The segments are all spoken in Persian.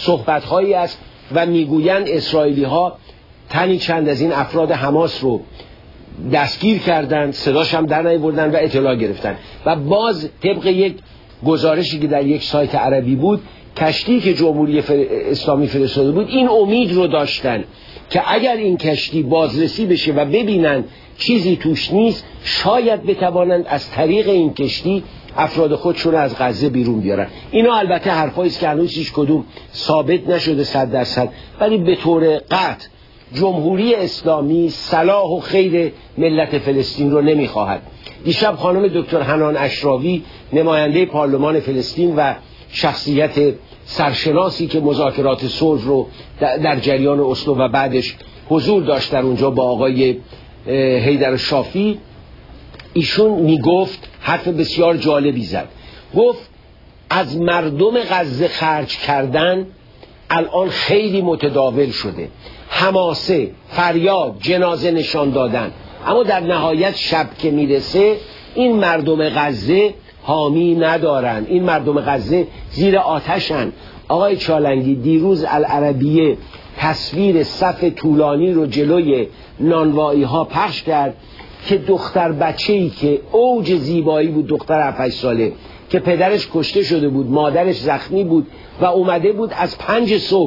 صحبت‌هایی است و میگویند اسرائیلی ها تنی چند از این افراد حماس رو دستگیر کردند، صداش هم در نیاوردن و اطلاع گرفتن. و باز طبق یک گزارشی که در یک سایت عربی بود، کشتی که جمهوری اسلامی فرستاده بود این امید رو داشتن که اگر این کشتی بازرسی بشه و ببینن چیزی توش نیست، شاید بتوانند از طریق این کشتی افراد خودشون از غزه بیرون بیارن. اینا البته حرفایی است که هنوز هیچ کدوم ثابت نشده 100%، ولی به طور قطع جمهوری اسلامی صلاح و خیر ملت فلسطین رو نمیخواهد. دیشب خانم دکتر حنان اشراوی، نماینده پارلمان فلسطین و شخصیت سرشناسی که مذاکرات صلح رو در جریان اسلو و بعدش حضور داشت در اونجا با آقای حیدر شافی، ایشون میگفت حرف بسیار جالبی زد. گفت از مردم غزه خرج کردن الان خیلی متداول شده، حماسه، فریاد، جنازه نشان دادن، اما در نهایت شب که میرسه این مردم غزه حامی ندارن، این مردم غزه زیر آتشن. آقای چالنگی دیروز العربیه تصویر صف طولانی رو جلوی نانوایی ها پخش کرد که دختر بچه‌ای که اوج زیبایی بود، دختر 7-8 ساله که پدرش کشته شده بود، مادرش زخمی بود و اومده بود از 5 صبح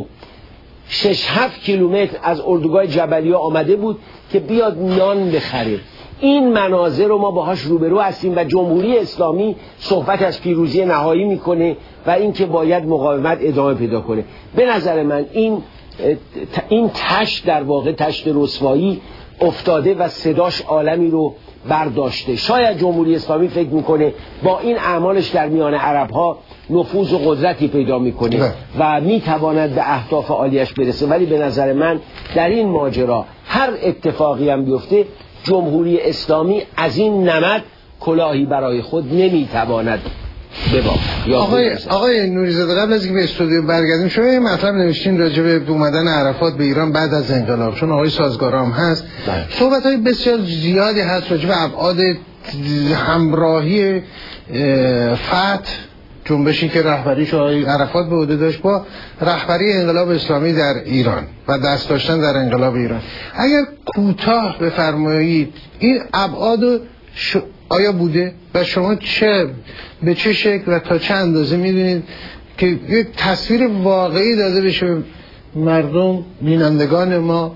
6-7 کیلومتر از اردوگاه جبلیه آمده بود که بیاد نان بخره. این مناظر رو ما باهاش روبرو هستیم و جمهوری اسلامی صحبت از پیروزی نهایی میکنه و این که باید مقاومت ادامه پیدا کنه. به نظر من این تشت در واقع تشت رسوایی افتاده و صداش عالمی رو برداشته. شاید جمهوری اسلامی فکر میکنه با این اعمالش در میان عرب ها نفوذ و قدرتی پیدا میکنه و میتواند به اهداف عالیش برسه، ولی به نظر من در این ماجرا هر اتفاقی هم بیفته جمهوری اسلامی از این نمد کلاهی برای خود نمیتواند ببافد. آقای نوری‌زاده، قبل از اینکه به استودیو برگردیم شما یه مطلب نوشتین راجع به اومدن عرفات به ایران بعد از انقلاب، چون آقای سازگارام هست صحبت‌های بسیار زیادی هست راجع به ابعاد همراهی فتح، جنبشی که رهبریش آقای عرفات به عهده داشت، با رهبری انقلاب اسلامی در ایران و دست داشتن در انقلاب ایران. اگر کوتاه بفرمایید این ابعاد آیا بوده و شما به چه شکل و تا چه اندازه میدونید که یک تصویر واقعی داده بشه مردم بینندگان ما؟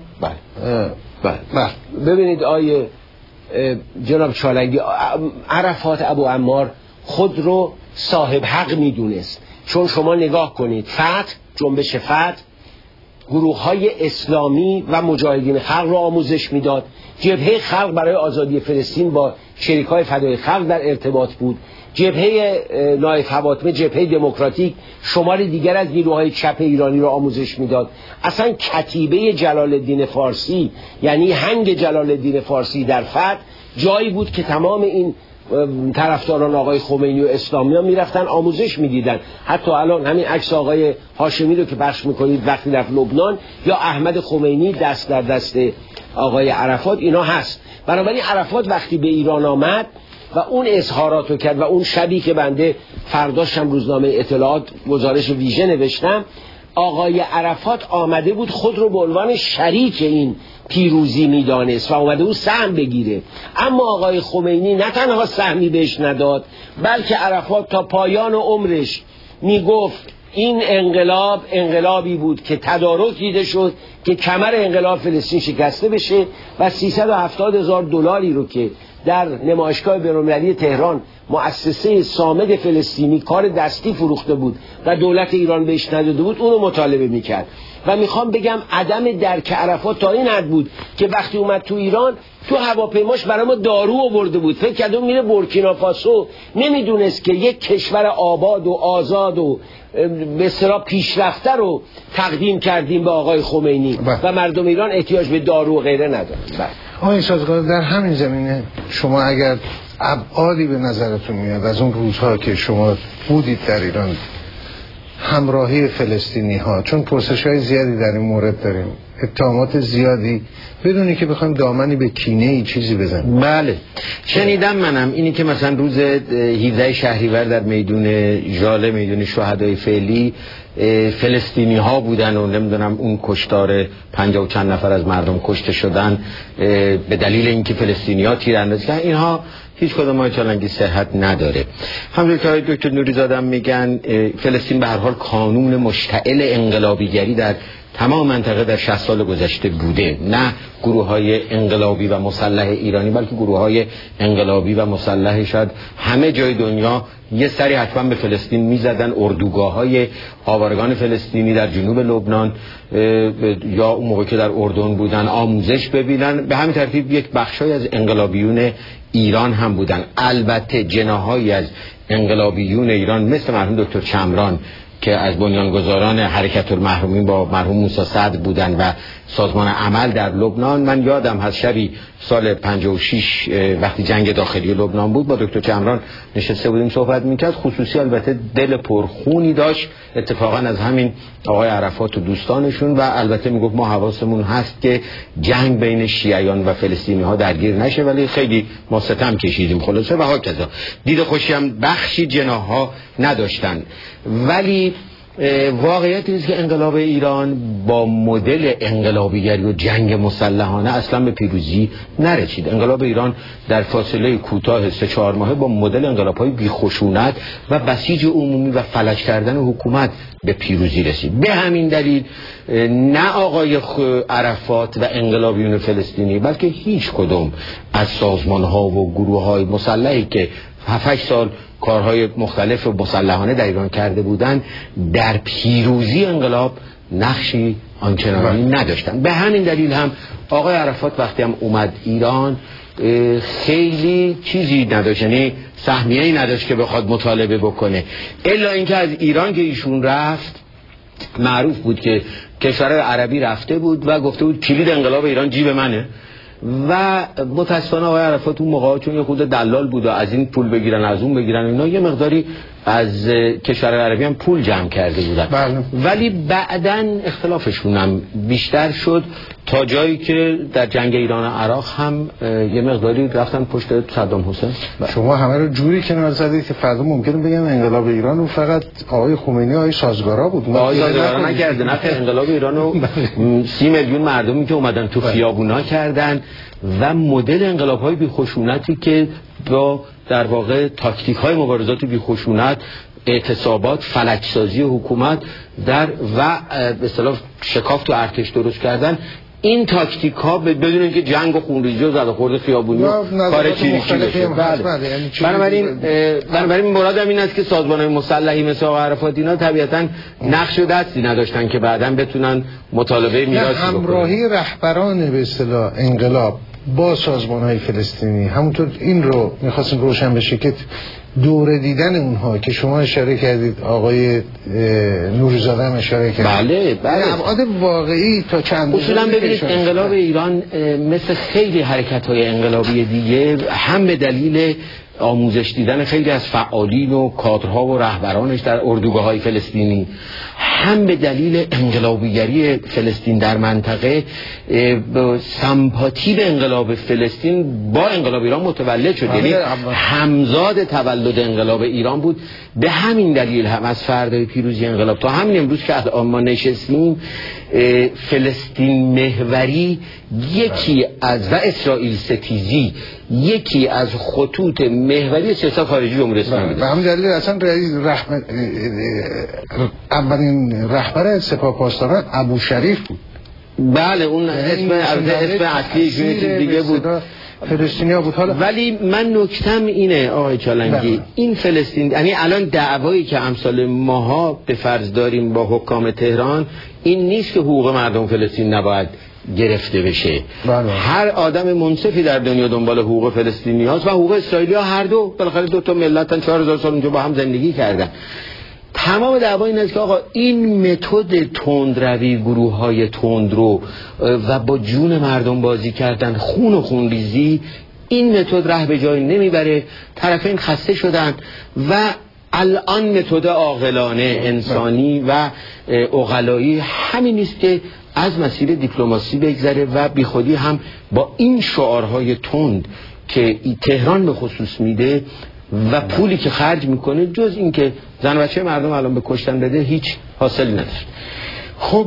بله. ببینید آیه جناب چالنگی، عرفات ابو عمار خود رو صاحب حق میدونست، چون شما نگاه کنید فتح، جنبش فتح گروه‌های اسلامی و مجاهدین خلق را آموزش میداد. جبهه خلق برای آزادی فلسطین با شریکای فدای خلق در ارتباط بود. جبهه نایب فاطمه، جبهه دموکراتیک، شمار دیگر از نیروهای چپ ایرانی را آموزش میداد. اصلا کتیبه جلال الدین فارسی، یعنی هنگ جلال الدین فارسی در فتح جایی بود که تمام این طرفداران آقای خمینی و اسلامی ها میرفتن آموزش میدیدن. حتی الان همین عکس آقای هاشمی رو که پخش میکنید وقتی رفت لبنان، یا احمد خمینی دست در دست آقای عرفات، اینا هست. بنابراین عرفات وقتی به ایران آمد و اون اظهارات رو کرد و اون شبی که بنده فرداشم روزنامه اطلاعات گزارش ویژه نوشتم، آقای عرفات آمده بود خود رو به عنوان شریک این پیروزی میدانست و اومده بود سهم بگیره. اما آقای خمینی نه تنها سهمی بهش نداد، بلکه عرفات تا پایان عمرش میگفت این انقلاب انقلابی بود که تدارک دیده شد که کمر انقلاب فلسطین شکسته بشه و 370,000 دلاری رو که در نمایشگاه بین‌المللی تهران مؤسسه صامد فلسطینی کار دستی فروخته بود و دولت ایران بهش نداده بود، اونو مطالبه میکرد. و میخوام بگم عدم درک عرفات تا این حد بود که وقتی اومد تو ایران تو هواپیماش برای ما دارو آورده بود، فکر کرد اون میره بورکینافاسو، نمیدونست که یک کشور آباد و آزاد و به اصطلاح پیشرفته رو تقدیم کردیم به آقای خمینی و مردم ایران احتیاج به دارو و غیره ندارن. آقای سازگار، در همین زمینه شما اگر ابعادی به نظرتون میاد از اون روزها که شما بودید در ایران، همراهی فلسطینی ها؟ چون پرسش های زیادی در این مورد داریم، اتهامات زیادی، بدونی که بخوایم دامنی به کینه ای چیزی بزنیم. بله شنیدم منم اینی که مثلا روز 17 شهریور در میدون ژاله، میدون شهدای فعلی، فلسطینی ها بودن و نمیدونم اون کشتار 50 و چند نفر از مردم کشته شدن به دلیل اینکه فلسطینی ها تیراندازی کردن. اینها هیچ کدوم های چالنگی صحت نداره. همونطور که دکتر نوری‌زاده میگن فلسطین به هر حال کانون مشتعل انقلابیگری در تمام منطقه در 60 سال گذشته بوده، نه گروه های انقلابی و مسلح ایرانی بلکه گروه های انقلابی و مسلح شاید همه جای دنیا یه سری حتما به فلسطین میزدن. اردوگاه های آوارگان فلسطینی در جنوب لبنان یا اون موقع که در اردن بودن آموزش ببینن، به همین ترتیب یک بخشای از انقلابیون ایران هم بودن. البته جناحایی از انقلابیون ایران مثل مرحوم دکتر چمران که از بنیانگذاران حرکت المحرومین با مرحوم موسی صدر بودن و سازمان عمل در لبنان، من یادم هست شبی سال 56 وقتی جنگ داخلی لبنان بود با دکتر چمران نشسته بودیم صحبت میکرد. خصوصی البته دل پرخونی داشت اتفاقا از همین آقای عرفات و دوستانشون، و البته میگفت ما حواسمون هست که جنگ بین شیعیان و فلسطینی ها درگیر نشه، ولی خیلی ما ستم کشیدیم خلاصه و هاکذا. دید خوشی هم بخشی جناح ها نداشتن. ولی واقعیت اینه که انقلاب ایران با مدل انقلابیگری و جنگ مسلحانه اصلا به پیروزی نرسید. انقلاب ایران در فاصله کوتاه 3-4 ماهه با مدل انقلاب‌های بی‌خشونت و بسیج عمومی و فلج کردن حکومت به پیروزی رسید. به همین دلیل نه آقای عرفات و انقلابیون فلسطینی بلکه هیچ کدوم از سازمان‌ها و گروه‌های مسلحی که 7-8 سال کارهای مختلف و مسلحانه در ایران کرده بودن در پیروزی انقلاب نقشی آنچنانی نداشتن. به همین دلیل هم آقای عرفات وقتی هم اومد ایران خیلی چیزی نداشت، یعنی سهمیه‌ای نداشت که بخواد مطالبه بکنه، الا اینکه از ایران که ایشون رفت معروف بود که کشورهای عربی رفته بود و گفته بود کلید انقلاب ایران جیب منه. و متاسفانه آقای عرفات اون موقع چون یه خود دلال بود و از این پول بگیرن از اون بگیرن اینا، یه مقداری از کشور عربی هم پول جمع کرده بودن. ولی بعداً اختلافشون هم بیشتر شد تا جایی که در جنگ ایران و عراق هم یه مقداری رفتن پشت صدام حسین. شما همه رو جوری کنار زدید که فردا ممکنه بگن انقلاب ایران رو فقط آقای خمینی آقای سازگارا بود. آقای سازگارا نکرده، نه انقلاب ایران رو 30 میلیون مردمی که اومدن تو خیابونا کردن و مدل انقلاب‌های بی‌خشونتی که با در واقع تاکتیک‌های مبارزات بی‌خشونت، اعتصابات، فلج‌سازی حکومت در و به اصطلاح شکاف تو ارتش درست کردن، این تاکتیک ها بدون اینکه جنگ و خونریزی و زده‌خورد خیابونی کار چیریکی بشه. بنابراین مرادم این است که سازمان‌های مسلحی مثل آقای عرفات اینا طبیعتاً نقش و دستی نداشتن که بعداً بتونن مطالبه میراثی بکنن. همراهی رهبران به اصطلاح انقلاب با سازمان‌های فلسطینی، همونطور این رو می‌خواستیم روشن بشه که دوره دیدن اونها که شما اشاره کردید، آقای نوری‌زاده هم اشاره کرد. بله. ابعاد واقعی تا چند اصولا ببینید انقلاب ایران مثل خیلی حرکت‌های انقلابی دیگه هم به دلیل آموزش دیدن خیلی از فعالین و کادرها و رهبرانش در اردوگاه‌های فلسطینی، هم به دلیل انقلابیگری فلسطین در منطقه سمپاتی به انقلاب فلسطین با انقلاب ایران متولد شد، یعنی همزاد تولد انقلاب ایران بود. به همین دلیل هم از فردای پیروزی انقلاب تا همین امروز که الان ما نشستیم، فلسطین محوری یکی از و اسرائیل ستیزی یکی از خطوط محوری سیاست خارجی جمهوری اسلامی به همین دلیل اصلا اولین رهبر سپاه پاسداران ابو شریف بود. بله اون اسم اصلی دیگه بود، فلسطینیا بود. حالا ولی من نکتم اینه آقای چالنگی، این فلسطین، یعنی الان دعوایی که امثال ماها به فرض داریم با حکام تهران این نیست که حقوق مردم فلسطین نباید گرفته بشه. هر آدم منصفی در دنیا دنبال حقوق فلسطینی هاست و حقوق اسرائیلی ها، هر دو بالاخره دو تا ملتن 4000 سال اونجا با هم زندگی کردن. تمام دعوا این است که آقا این متد تندروی، گروه‌های تندرو و با جون مردم بازی کردن، خون و خونریزی، این متد ره به جایی نمیبره. طرفین خسته شدن و الان متد عاقلانه انسانی و عقلایی همین است که از مسیر دیپلماسی بگذره و بیخودی هم با این شعارهای تند که تهران به خصوص میده و پولی که خرج میکنه جز این که زن و بچه مردم الان به کشتن بده هیچ حاصلی نداره. خب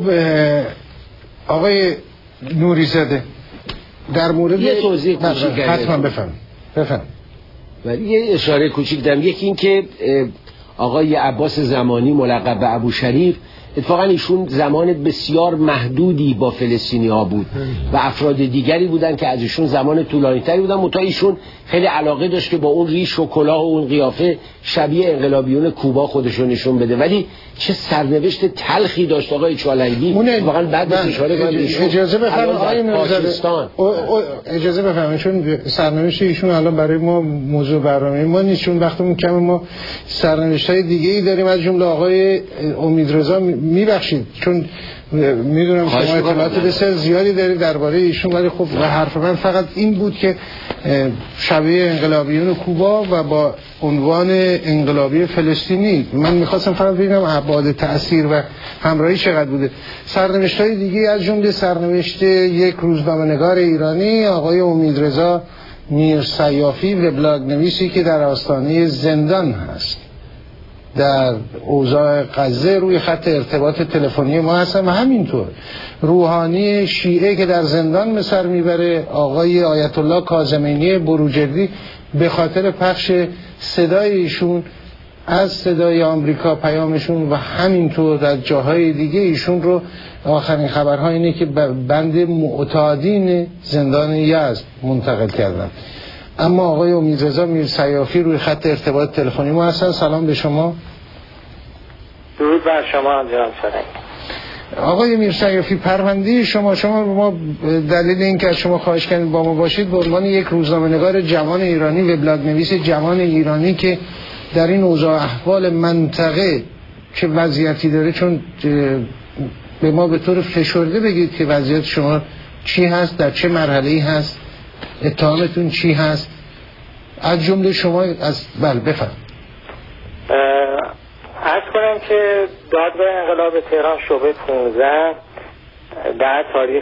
آقای نوری‌زاده در مورد یه توضیح کوچیک حتما بفهم ولی یه اشاره کوچیک دارم. یکی این که آقای عباس زمانی ملقب به ابو شریف، اتفاقا ایشون زمان بسیار محدودی با فلسطینی ها بود و افراد دیگری بودن که از ایشون زمان طولانی تری بودن، منتها ایشون خیلی علاقه داشت که با اون ریش و کلاه و اون قیافه شبیه انقلابیون کوبا خودشون نشون بده. ولی چه سرنوشت تلخی داشت آقای چالنگی. واقعا بعد اشاره کنم اجازه بفرمایید آقای پاکستان اجازه بفرمایید، چون سرنوشت ایشون الان برای ما موضوع برنامه ما نیست، چون وقتمون کمه، ما سرنوشت‌های دیگه‌ای داریم، از جمله آقای امیدرضا. میبخشید چون میدونم شما اطلاعات بسیار زیادی دارید درباره ایشون، ولی خب حرف من فقط این بود که شبیه انقلابیون کوبا و با عنوان انقلابی فلسطینی. من میخواستم فقط ببینم ابعاد تأثیر و همراهی چقدر بوده. سرنوشت‌های دیگه از جمله سرنوشت یک روزنامه‌نگار ایرانی آقای امیدرضا میرسیافی، وبلاگ نویسی که در آستانه زندان هست، در اوضاع غزه روی خط ارتباط تلفنی ما هستن، و همینطور روحانی شیعه که در زندان به سر میبره آقای آیت الله کاظمینی بروجردی به خاطر پخش صدای ایشون از صدای آمریکا پیامشون، و همینطور در جاهای دیگه ایشون رو آخرین خبرها اینه که بند معتادین زندان یزد منتقل کردن. اما آقای امیدرضا میرسیافی روی خط ارتباط تلفنی ما هستن. سلام به شما. درود بر شما جناب سرنگ. آقای میرسیافی، پرونده شما ما دلیل اینکه از شما خواهش کردیم با ما باشید به عنوان یک روزنامه‌نگار جوان ایرانی، وبلاگ نویس جوان ایرانی که در این اوضاع احوال منطقه چه وضعیتی داره، چون به ما به طور فشرده بگید که وضعیت شما چی هست، در چه مرحله‌ای هست، اتهامتون چی هست، از جمله شما از بفرمایید. عرض کنم که دادگاه انقلاب تهران شعبه 15 در تاریخ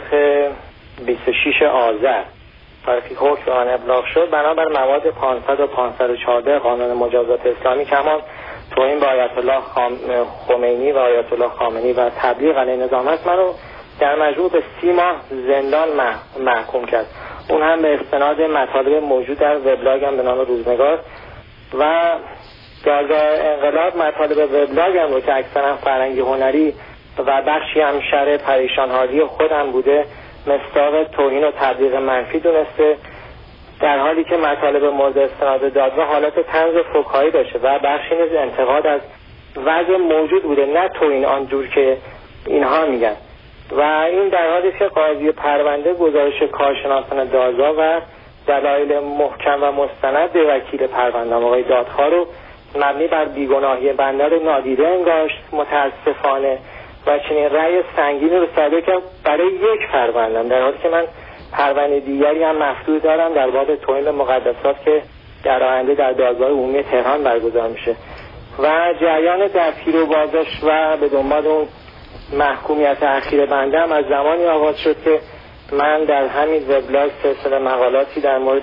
26 آذر تاریخی حکم به من ابلاغ شد، بنابر مواد 500 و 514 قانون مجازات اسلامی که همان توهین به آیت الله خمینی و آیت الله خامنه‌ای و تبلیغ علیه نظام است، منو در مجموع به 30 ماه زندان محکوم کرد. اون هم به استناد مطالب موجود در وبلاگم به نام روزنگار، و دادگاه انقلاب مطالب وبلاگم رو که اکثرا فرهنگی هنری و بخشی هم شرح پریشان حالی خودم بوده مصداق توهین و تبلیغ منفی دونسته، در حالی که مطالب مورد استناد دادگاه حالت طنز فکاهی داشته و بخشی نیز انتقاد از وضع موجود بوده، نه توهین آنجور که اینها میگن. و این در حالی که قاضی پرونده گزارش کارشناسان دادگاه و دلایل محکم و مستند به وکیل پرونده آقای دادخواه رو مبنی بر بیگناهی بنده رو نادیده انگاشت متاسفانه، و چنین رأی سنگینی رو صادر کرد برای یک پروندم، در حالی که من پرونده دیگری هم مفتوح دارم در باب توهین به مقدسات که در آینده در دادگاه عمومی تهران برگزار میشه. و جریان دستگیری و بازداشت و به دنبال اون محکومیت اخیر بنده هم از زمانی آغاز شد که من در همین وبلاگ سلسله مقالاتی در مورد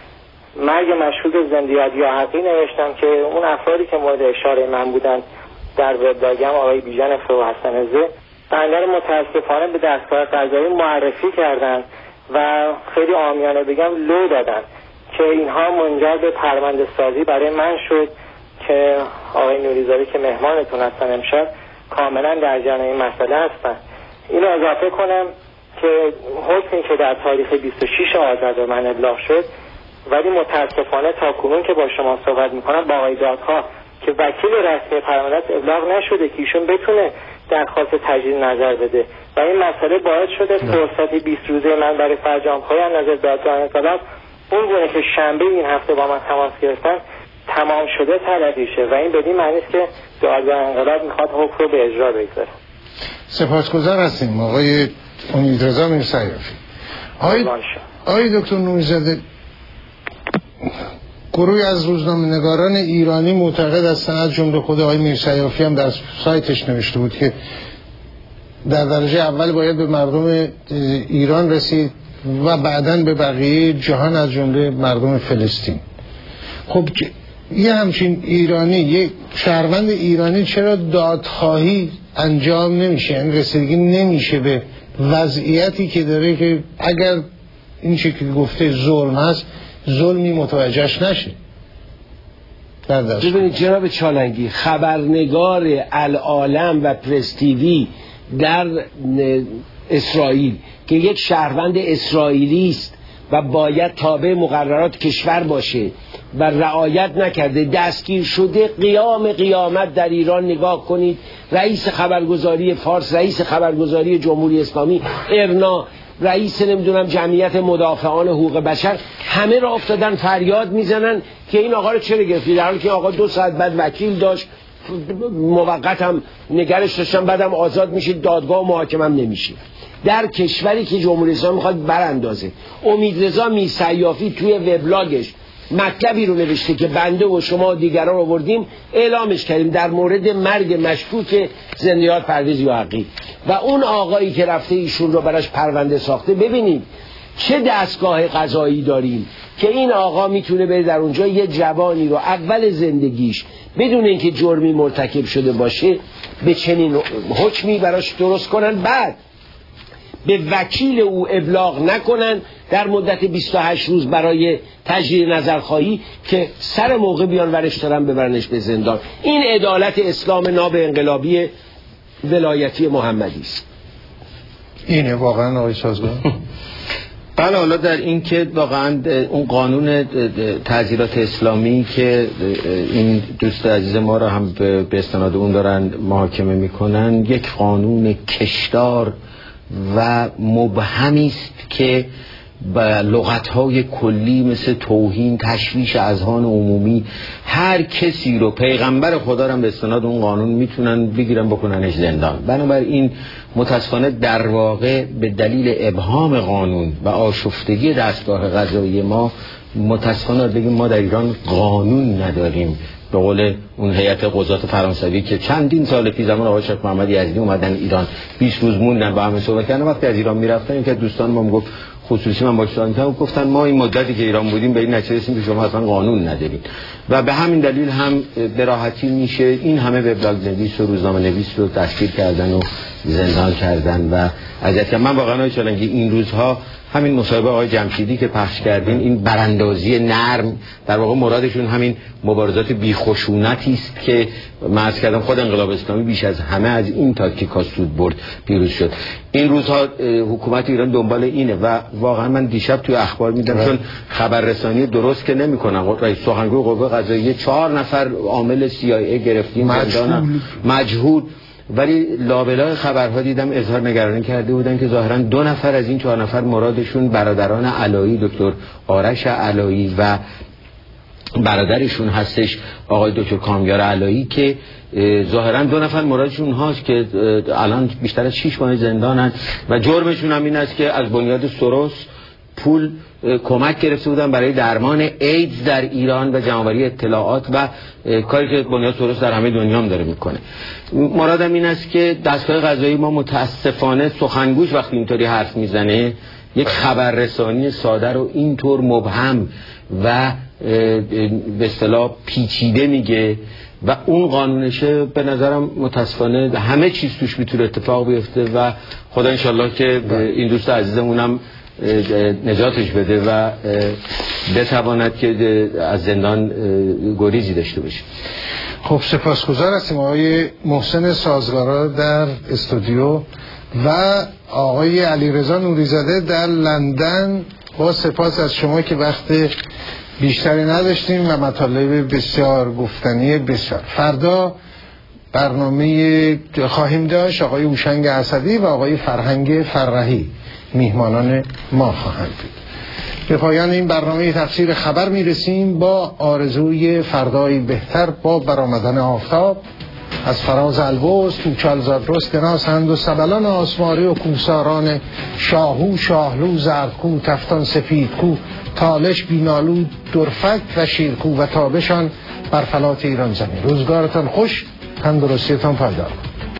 مرگ مشهود زندیات یا حقی نوشتم که اون افرادی که مورد اشاره من بودن در وبلاگم آقای بیژن و حسن زه بنده رو متاسفانه به دستگاه قضایی معرفی کردن و خیلی عامیانه بگم لو دادن که اینها منجر به پرونده سازی برای من شد که آقای نوری‌زاده که مهمانتون هستن امشب کاملا در جریان این مسئله هستن. اینو اضافه کنم که حکمی که در تاریخ 26 آذر به من ابلاغ شد، ولی متاسفانه تا کنون که با شما صحبت میکنم با آقای دادخواه که وکیل رسمی پرونده ابلاغ نشده که ایشون بتونه درخواست تجدید نظر بده، و این مسئله باعث شده فرصتی 20 روزه من برای فرجام‌های از نظر دادگاه انقلاب اون گونه که شنبه این هفته با من تماس گرفتن تمام شده تلقی شه، و این بدین معنی است که دادگاه انقلاب میخواد حکم رو به اجرا بگذاره. سپاسگزار هستیم آقای امیدرضا میرسیافی. آقای دکتر نوری‌زاده، گروهی از روزنامه‌نگاران ایرانی معتقد هستند، از جمله خود آقای میرسیافی هم در سایتش نوشته بود که در درجه اول باید به مردم ایران رسید و بعداً به بقیه جهان از جمله مردم فلسطین. خب یه همچین ایرانی، یک شهروند ایرانی چرا دادخواهی انجام نمیشه؟ یعنی رسیدگی نمیشه به وضعیتی که داره که اگر این چیزی که گفته ظلم هست، ظلمی متوجهش نشه. ببینید جناب چالنگی، خبرنگار العالم و پرس تیوی در اسرائیل که یک شهروند اسرائیلی است و باید تابع مقررات کشور باشه و رعایت نکرده، دستگیر شده، قیامت در ایران نگاه کنید. رئیس خبرگزاری فارس، رئیس خبرگزاری جمهوری اسلامی، ارنا، رئیس نمیدونم جمعیت مدافعان حقوق بشر، همه را افتادن فریاد میزنن که این آقا رو چرا گرفتی، در حالی که آقا 2 ساعت بعد وکیل داشت، موقت هم نگرش داشتن، بعدم آزاد میشید، دادگاه و محاکمه هم نمیشه. در کشوری که جمهوری اسلامی میخواد براندازه. امیدرضا میرسیافی توی وبلاگش مطلبی رو نوشته که بنده و شما و دیگران رو آوردیم اعلامش کردیم در مورد مرگ مشکوک زندیات پرویز یحیی و اون آقایی که رفته ایشون رو براش پرونده ساخته. ببینید چه دستگاه قضایی داریم که این آقا میتونه بره در اونجا یه جوانی رو اول زندگیش بدون اینکه جرمی مرتکب شده باشه به چنین حکمی براش درست کنن، بعد به وکیل او ابلاغ نکنن در مدت 28 روز برای تجدید نظرخواهی که سر موقع بیان ورش دارن ببرنش به زندان. این عدالت اسلام ناب انقلابی ولایتی محمدی است. اینه واقعا آقای سازگار. بله، حالا در این که واقعا اون قانون تعزیرات اسلامی که این دوست عزیز ما را هم به استناد اون دارن محاکمه میکنن، یک قانون کشدار و مبهمی است که با لغت‌های کلی مثل توهین، تشویش اذهان عمومی، هر کسی رو پیغمبر خدا رو به استناد اون قانون میتونن بگیرن بکننش زندان. بنابراین متاسفانه در واقع به دلیل ابهام قانون و آشفتگی دستگاه قضایی ما متاسفانه بگیم ما در ایران قانون نداریم. به قول اون هیئت قضات فرانسوی که چندین سال پیش زمان آقای شیخ محمد یزدی اومدن ایران 20 روز موندن با همه صحبت کردن، وقتی از ایران میرفتن این که دوستان ما گفت، خصوصی من باش صحبت کردم، گفتن ما این مدتی که ایران بودیم به این نتیجه رسیدیم که شما اصلا قانون ندارید و به همین دلیل هم به راحتی میشه این همه وبلاگ نویس و روزنامه نویس رو دستگیر کردن و زندان کردن و اذیت کردن. من واقعا آقای چالنگی این روزها همین مصاحبه آقای جمشیدی که پخش کردین، این براندازی نرم، در واقع مرادشون همین مبارزات بیخشونتی است که من عرض کردم خود انقلاب اسلامی بیش از همه از این تاکتیکا سود برد، پیروز شد. این روزها حکومت ایران دنبال اینه و واقعا من دیشب توی اخبار میدم چون خبررسانی درست که نمیکنن، رئیس سخنگوی قوه قضاییه 4 نفر عامل CIA گرفتیم زندان مجهول، ولی لابلای خبرها دیدم اظهار نگرانی کرده بودن که ظاهرا 2 نفر از این 4 نفر مرادشون برادران علایی، دکتر آرش علایی و برادرشون هستش آقای دکتر کامیار علایی که ظاهرا 2 نفر مرادشون هاست که الان بیشتر از 6 ماه زندانن و جرمشون هم این است که از بنیاد سروس پول کمک گرفته بودن برای درمان ایدز در ایران و جمع‌آوری اطلاعات و کاری که بنیاد سروس در همه دنیا هم داره میکنه. مرادم این است که دستگاه قضایی ما متاسفانه سخنگوش وقتی اینطوری حرف میزنه یک خبررسانی ساده رو اینطور مبهم و به اصطلاح پیچیده میگه و اون قانونشه به نظرم متاسفانه همه چیز توش میتونه اتفاق بیفته و خدا انشالله که این دوست عزیزمونم نجاتش بده و بتواند که از زندان گریزی داشته باشه. خب سپاسگزار هستیم آقای محسن سازگارا در استودیو و آقای علیرضا نوریزاده در لندن. با سپاس از شما که وقت بیشتری نداشتیم و مطالب بسیار گفتنی بسیار. فردا برنامه خواهیم داشت، آقای هوشنگ اسدی و آقای فرهنگ فرحی میهمانان ما خواهند بود. به پایان این برنامه تفسیر خبر میرسیم با آرزوی فردایی بهتر با برآمدن آفتاب. از فراز البرز توچال زادرست گناسند و سبلان آسماری و کوساران شاهو شاهلو زردکو تفتان سفیدکو تالش بینالو درفک و شیرکو و تابشان بر فلات ایران زمین. روزگارتان خوش، تندرستیتان پایدار.